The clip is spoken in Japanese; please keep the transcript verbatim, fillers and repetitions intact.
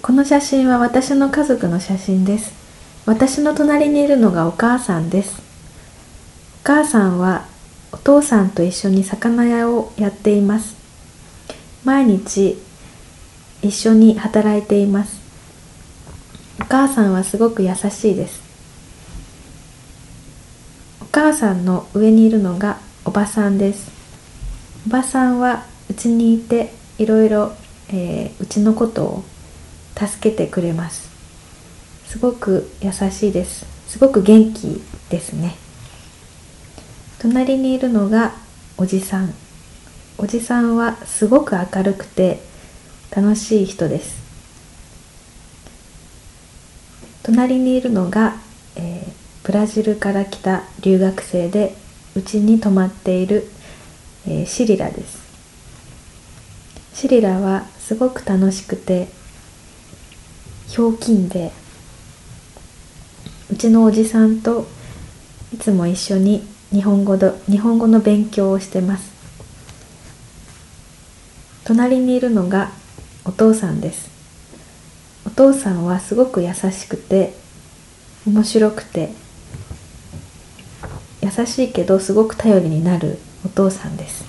この写真は私の家族の写真です。私の隣にいるのがお母さんです。お母さんはお父さんと一緒に魚屋をやっています。毎日一緒に働いています。お母さんはすごく優しいです。お母さんの上にいるのがおばさんです。おばさんはうちにいていろいろ、えーうちのことを助けてくれます。すごく優しいです。すごく元気ですね。隣にいるのがおじさん。おじさんはすごく明るくて楽しい人です。隣にいるのが、えーブラジルから来た留学生でうちに泊まっている、えーシリラです。シリラはすごく楽しくてひょうきんで、うちのおじさんといつも一緒に日本語ど日本語の勉強をしてます。隣にいるのがお父さんです。お父さんはすごく優しくて面白くて、優しいけどすごく頼りになるお父さんです。